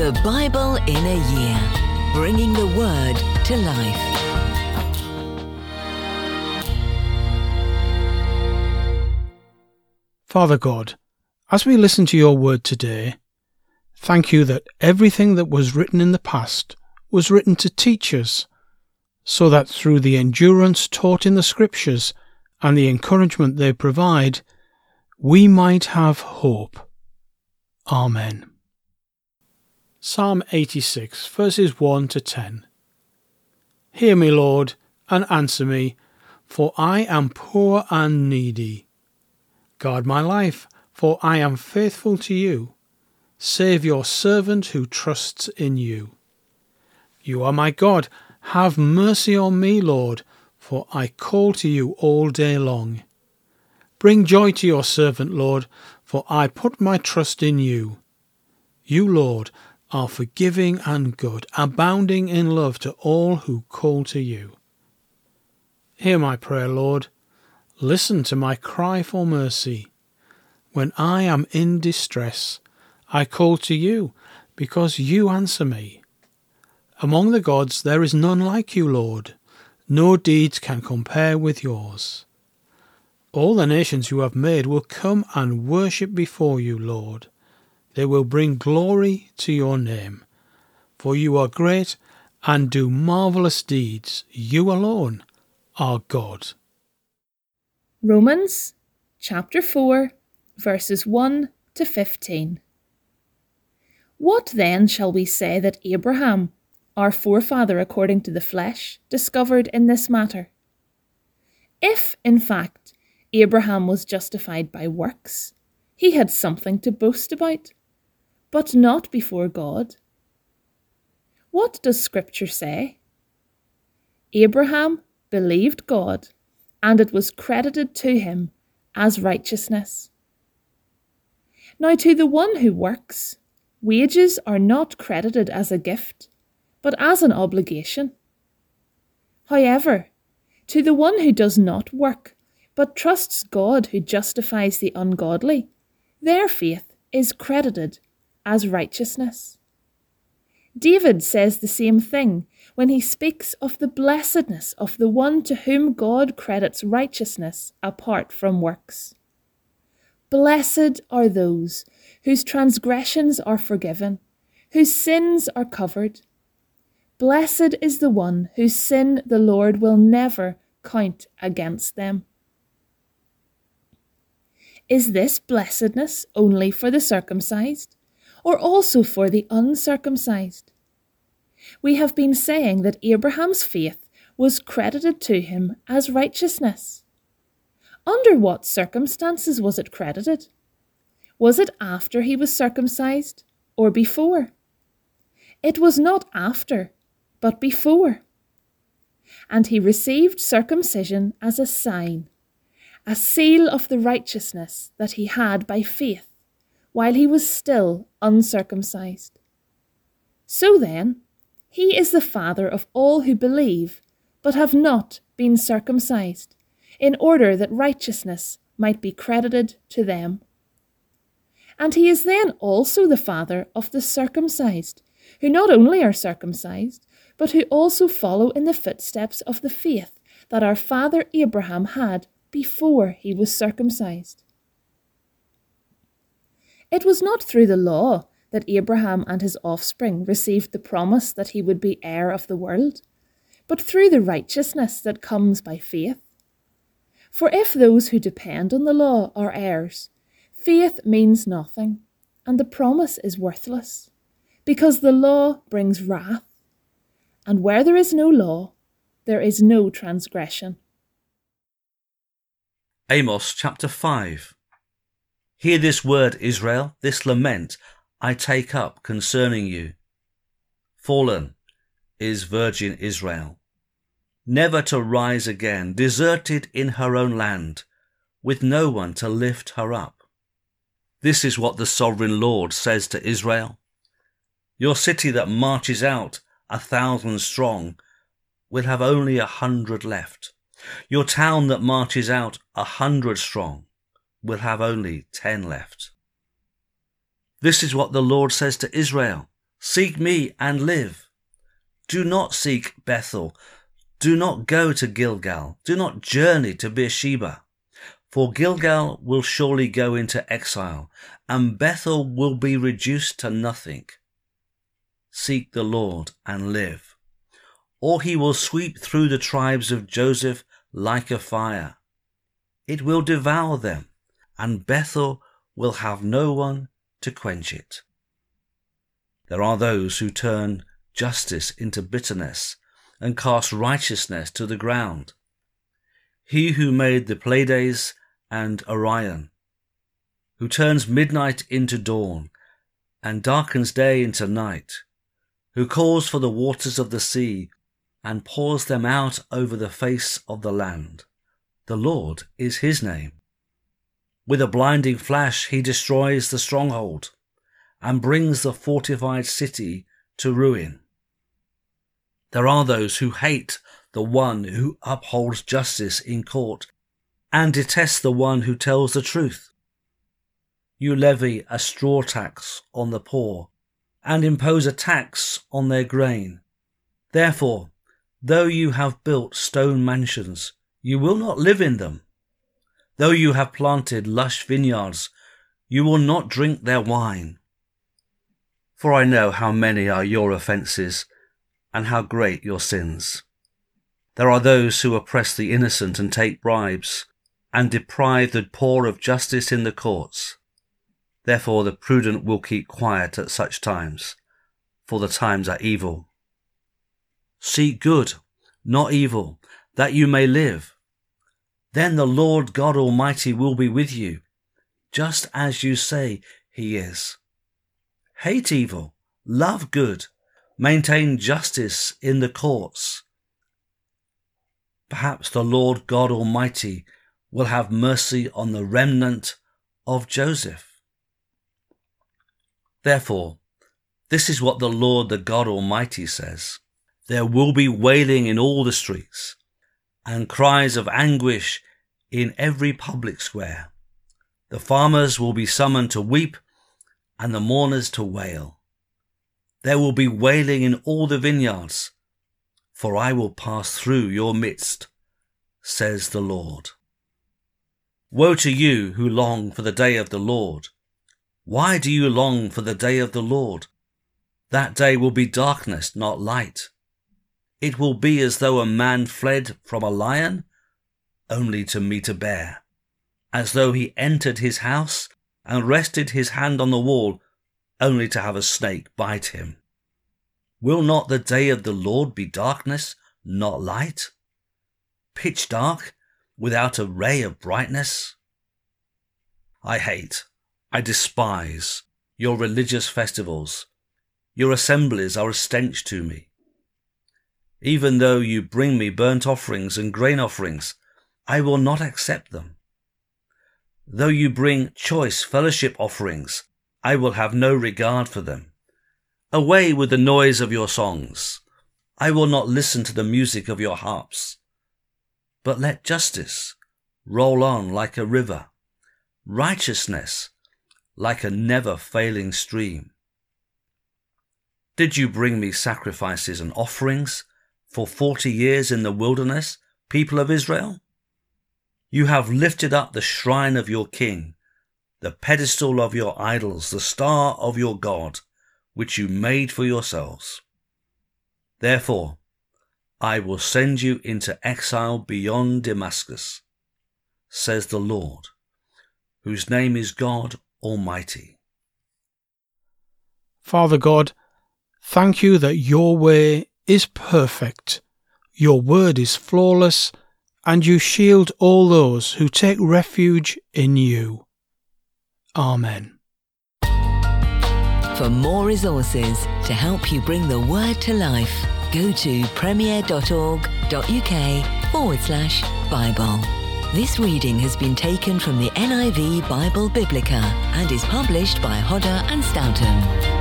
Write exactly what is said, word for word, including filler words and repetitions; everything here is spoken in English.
The Bible in a Year, bringing the Word to life. Father God, as we listen to your word today, thank you that everything that was written in the past was written to teach us, so that through the endurance taught in the Scriptures and the encouragement they provide, we might have hope. Amen. Psalm eighty-six, verses one to ten. Hear me, Lord, and answer me, for I am poor and needy. Guard my life, for I am faithful to you. Save your servant who trusts in you. You are my God. Have mercy on me, Lord, for I call to you all day long. Bring joy to your servant, Lord, for I put my trust in you. You, Lord, are forgiving and good, abounding in love to all who call to you. Hear my prayer, Lord. Listen to my cry for mercy. When I am in distress, I call to you, because you answer me. Among the gods there is none like you, Lord. No deeds can compare with yours. All the nations you have made will come and worship before you, Lord. They will bring glory to your name. For you are great and do marvellous deeds. You alone are God. Romans chapter four, verses one to fifteen. What then shall we say that Abraham, our forefather according to the flesh, discovered in this matter? If, in fact, Abraham was justified by works, he had something to boast about, but not before God. What does Scripture say? Abraham believed God, and it was credited to him as righteousness. Now to the one who works, wages are not credited as a gift, but as an obligation. However, to the one who does not work, but trusts God who justifies the ungodly, their faith is credited as righteousness. David says the same thing when he speaks of the blessedness of the one to whom God credits righteousness apart from works. Blessed are those whose transgressions are forgiven, whose sins are covered. Blessed is the one whose sin the Lord will never count against them. Is this blessedness only for the circumcised, or also for the uncircumcised? We have been saying that Abraham's faith was credited to him as righteousness. Under what circumstances was it credited? Was it after he was circumcised, or before? It was not after, but before. And he received circumcision as a sign, a seal of the righteousness that he had by faith, while he was still uncircumcised. So then, he is the father of all who believe, but have not been circumcised, in order that righteousness might be credited to them. And he is then also the father of the circumcised, who not only are circumcised, but who also follow in the footsteps of the faith that our father Abraham had before he was circumcised. It was not through the law that Abraham and his offspring received the promise that he would be heir of the world, but through the righteousness that comes by faith. For if those who depend on the law are heirs, faith means nothing, and the promise is worthless, because the law brings wrath, and where there is no law, there is no transgression. Amos chapter five. Hear this word, Israel, this lament I take up concerning you. Fallen is virgin Israel, never to rise again, deserted in her own land, with no one to lift her up. This is what the sovereign Lord says to Israel. Your city that marches out a thousand strong will have only a hundred left. Your town that marches out a hundred strong will have only ten left. This is what the Lord says to Israel, Seek me and live. Do not seek Bethel. Do not go to Gilgal. Do not journey to Beersheba. For Gilgal will surely go into exile, and Bethel will be reduced to nothing. Seek the Lord and live, or he will sweep through the tribes of Joseph like a fire. It will devour them, and Bethel will have no one to quench it. There are those who turn justice into bitterness and cast righteousness to the ground. He who made the Pleiades and Orion, who turns midnight into dawn and darkens day into night, who calls for the waters of the sea and pours them out over the face of the land. The Lord is his name. With a blinding flash he destroys the stronghold and brings the fortified city to ruin. There are those who hate the one who upholds justice in court and detest the one who tells the truth. You levy a straw tax on the poor and impose a tax on their grain. Therefore, though you have built stone mansions, you will not live in them. Though you have planted lush vineyards, you will not drink their wine. For I know how many are your offences, and how great your sins. There are those who oppress the innocent and take bribes, and deprive the poor of justice in the courts. Therefore the prudent will keep quiet at such times, for the times are evil. Seek good, not evil, that you may live. Then the Lord God Almighty will be with you, just as you say he is. Hate evil, love good, maintain justice in the courts. Perhaps the Lord God Almighty will have mercy on the remnant of Joseph. Therefore, this is what the Lord, the God Almighty, says. There will be wailing in all the streets, and cries of anguish in every public square. The farmers will be summoned to weep, and the mourners to wail. There will be wailing in all the vineyards, for I will pass through your midst, says the Lord. Woe to you who long for the day of the Lord. Why do you long for the day of the Lord? That day will be darkness, not light. It will be as though a man fled from a lion, only to meet a bear, as though he entered his house and rested his hand on the wall, only to have a snake bite him. Will not the day of the Lord be darkness, not light? Pitch dark, without a ray of brightness? I hate, I despise your religious festivals. Your assemblies are a stench to me. Even though you bring me burnt offerings and grain offerings, I will not accept them. Though you bring choice fellowship offerings, I will have no regard for them. Away with the noise of your songs. I will not listen to the music of your harps. But let justice roll on like a river, righteousness like a never-failing stream. Did you bring me sacrifices and offerings for forty years in the wilderness, people of Israel? You have lifted up the shrine of your king, the pedestal of your idols, the star of your God, which you made for yourselves. Therefore, I will send you into exile beyond Damascus, says the Lord, whose name is God Almighty. Father God, thank you that your way is perfect, your word is flawless, and you shield all those who take refuge in you. Amen. For more resources to help you bring the word to life, go to premier.org.uk forward slash Bible. This reading has been taken from the N I V Bible Biblica and is published by Hodder and Stoughton.